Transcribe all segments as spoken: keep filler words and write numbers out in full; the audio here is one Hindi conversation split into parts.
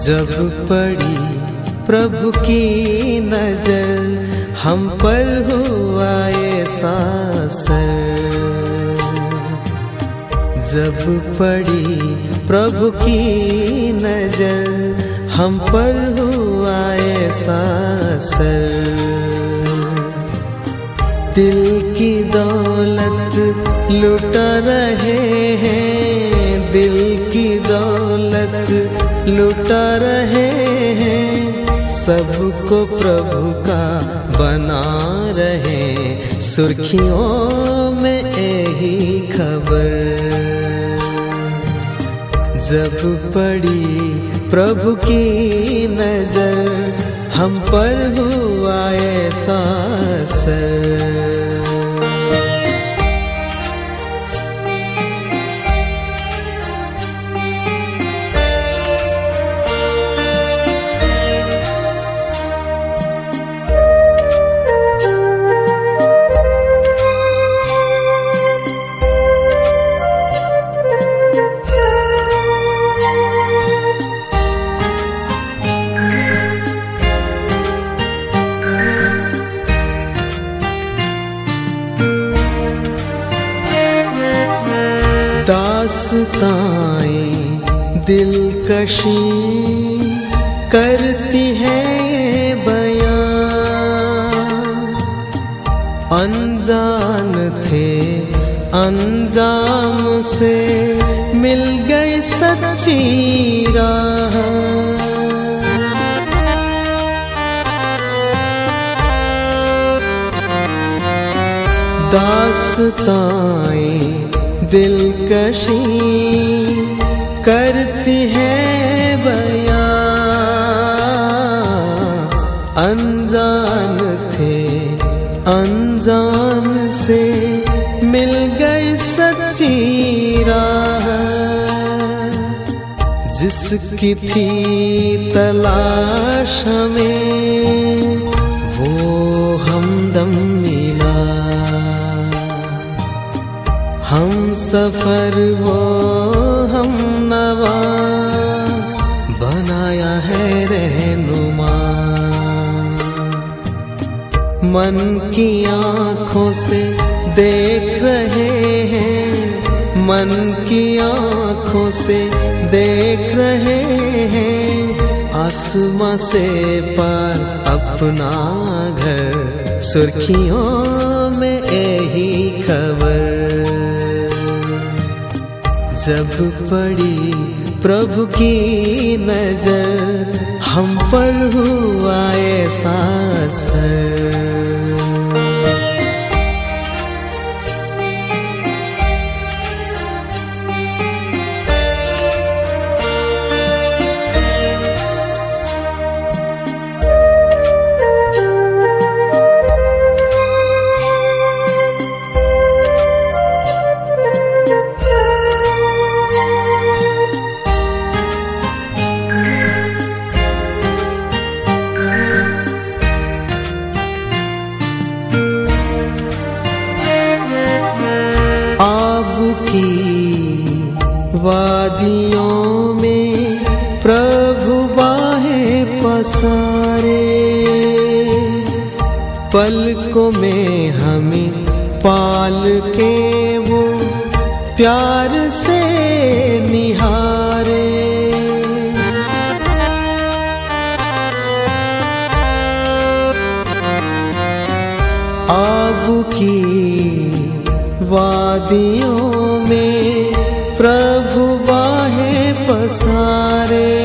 जब पड़ी प्रभु की नजर हम पर हुआ ऐसा असर। जब पड़ी प्रभु की नजर हम पर हुआ ऐसा असर। दिल की दौलत लुटा रहे हैं, दिल की दौलत लुटा रहे हैं, सबको प्रभु का बना रहे, सुर्खियों में यही खबर। जब पड़ी प्रभु की नजर हम पर हुआ ऐसा असर। दास्ताएं दिलकशी करती है बयां, अनजान थे अंजाम से मिल गई सच्ची राह। दास्ताएं दिलकशी करती है बयां, अनजान थे अनजान से मिल गई सच्ची राह। जिसकी थी तलाश हमें वो हमदम मिला, हम सफर वो हम नवा बनाया है रहनुमा। मन की आँखों से देख रहे हैं, मन की आँखों से देख रहे हैं, आसमां से पार अपना घर, सुर्खियों में यही खबर। जब पड़ी प्रभु की नजर हम पर हुआ ऐसा असर। आब की वादियों में प्रभु बाहें पसारे, पलकों में हमें पाल के वो प्यार से निहारे। आब की वादियों में प्रभु बाहें पसारे,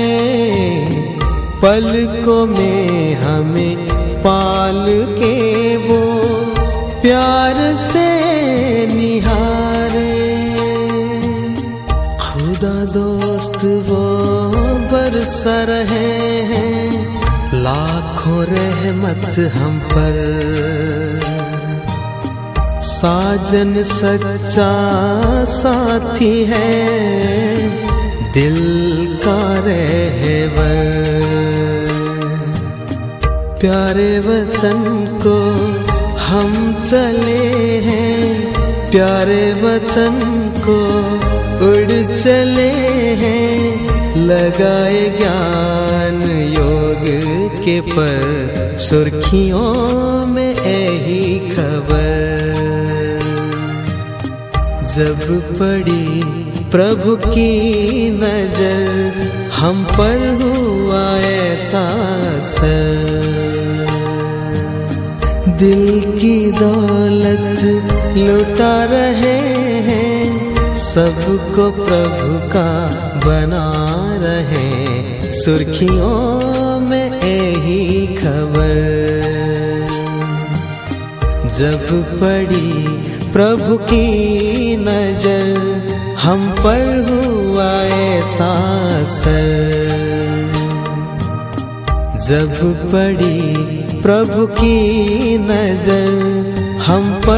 पलकों में हमें पाल के वो प्यार से निहारे। खुदा दोस्त वो बरसा रहे हैं लाखों रहमत हम पर, साजन सच्चा साथी है दिल का रहबर। प्यारे वतन को हम चले हैं, प्यारे वतन को उड़ चले हैं, लगाए ज्ञान योग के पर, सुर्खियों में यही खबर। जब पड़ी प्रभु की नजर, हम पर हुआ ऐसा असर। दिल की दौलत लुटा रहे हैं, सबको प्रभु का बना रहे, सुर्खियों में यही खबर। जब पड़ी प्रभु की नजर, हम पर हुआ ऐसा असर। जब पड़ी प्रभु की नजर, हम पर